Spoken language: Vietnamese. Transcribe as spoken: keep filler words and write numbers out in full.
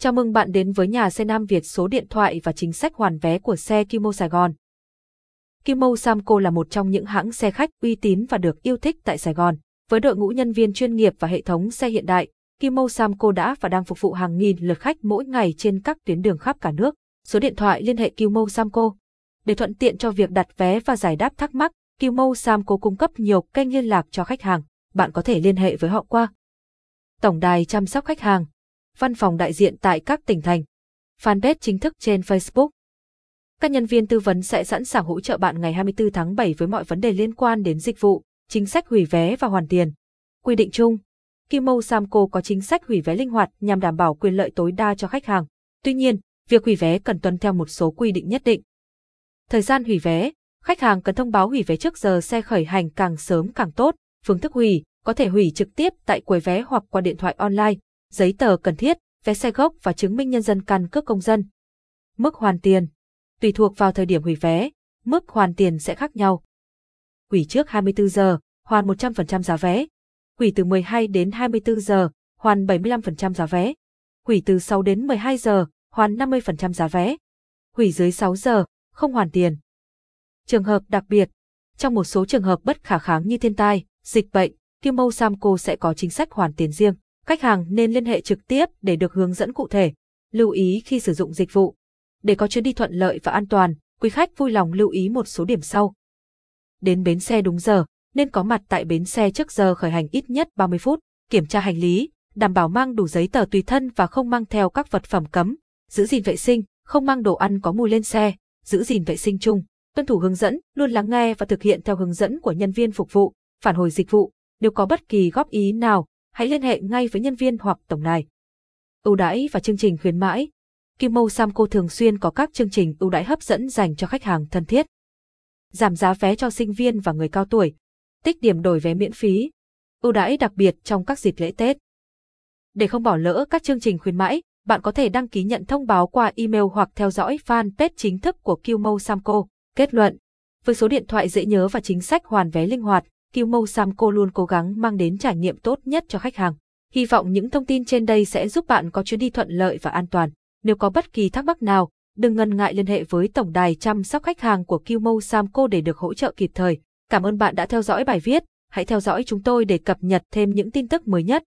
Chào mừng bạn đến với nhà xe Nam Việt, số điện thoại và chính sách hoàn vé của xe Kimo Sài Gòn. Kimo Samco là một trong những hãng xe khách uy tín và được yêu thích tại Sài Gòn. Với đội ngũ nhân viên chuyên nghiệp và hệ thống xe hiện đại, Kimo Samco đã và đang phục vụ hàng nghìn lượt khách mỗi ngày trên các tuyến đường khắp cả nước. Số điện thoại liên hệ Kimo Samco. Để thuận tiện cho việc đặt vé và giải đáp thắc mắc, Kimo Samco cung cấp nhiều kênh liên lạc cho khách hàng. Bạn có thể liên hệ với họ qua tổng đài chăm sóc khách hàng, văn phòng đại diện tại các tỉnh thành, fanpage chính thức trên Facebook. Các nhân viên tư vấn sẽ sẵn sàng hỗ trợ bạn ngày hai mươi tư tháng bảy với mọi vấn đề liên quan đến dịch vụ, chính sách hủy vé và hoàn tiền. Quy định chung: Kimo Samco có chính sách hủy vé linh hoạt nhằm đảm bảo quyền lợi tối đa cho khách hàng. Tuy nhiên, việc hủy vé cần tuân theo một số quy định nhất định. Thời gian hủy vé: khách hàng cần thông báo hủy vé trước giờ xe khởi hành, càng sớm càng tốt. Phương thức hủy: có thể hủy trực tiếp tại quầy vé hoặc qua điện thoại online. Giấy tờ cần thiết: vé xe gốc và chứng minh nhân dân, căn cước công dân. Mức hoàn tiền: tùy thuộc vào thời điểm hủy vé, mức hoàn tiền sẽ khác nhau. Hủy trước hai mươi tư giờ, hoàn một trăm phần trăm giá vé. Hủy từ mười hai đến hai mươi tư giờ, hoàn bảy mươi lăm phần trăm giá vé. Hủy từ sáu đến mười hai giờ, hoàn năm mươi phần trăm giá vé. Hủy dưới sáu giờ, không hoàn tiền. Trường hợp đặc biệt: trong một số trường hợp bất khả kháng như thiên tai, dịch bệnh, Kimo Samco sẽ có chính sách hoàn tiền riêng. Khách hàng nên liên hệ trực tiếp để được hướng dẫn cụ thể. Lưu ý khi sử dụng dịch vụ: để có chuyến đi thuận lợi và an toàn, quý khách vui lòng lưu ý một số điểm sau. Đến bến xe đúng giờ, nên có mặt tại bến xe trước giờ khởi hành ít nhất ba mươi phút. Kiểm tra hành lý, đảm bảo mang đủ giấy tờ tùy thân và không mang theo các vật phẩm cấm. Giữ gìn vệ sinh, không mang đồ ăn có mùi lên xe. Giữ gìn vệ sinh chung, tuân thủ hướng dẫn, luôn lắng nghe và thực hiện theo hướng dẫn của nhân viên phục vụ. Phản hồi dịch vụ: nếu có bất kỳ góp ý nào, hãy liên hệ ngay với nhân viên hoặc tổng đài. Ưu đãi và chương trình khuyến mãi: Kimo Samco thường xuyên có các chương trình ưu đãi hấp dẫn dành cho khách hàng thân thiết. Giảm giá vé cho sinh viên và người cao tuổi. Tích điểm đổi vé miễn phí. Ưu đãi đặc biệt trong các dịp lễ Tết. Để không bỏ lỡ các chương trình khuyến mãi, bạn có thể đăng ký nhận thông báo qua email hoặc theo dõi fanpage chính thức của Kimo Samco. Kết luận: với số điện thoại dễ nhớ và chính sách hoàn vé linh hoạt, Kimo Samco luôn cố gắng mang đến trải nghiệm tốt nhất cho khách hàng. Hy vọng những thông tin trên đây sẽ giúp bạn có chuyến đi thuận lợi và an toàn. Nếu có bất kỳ thắc mắc nào, đừng ngần ngại liên hệ với tổng đài chăm sóc khách hàng của Kimo Samco để được hỗ trợ kịp thời. Cảm ơn bạn đã theo dõi bài viết. Hãy theo dõi chúng tôi để cập nhật thêm những tin tức mới nhất.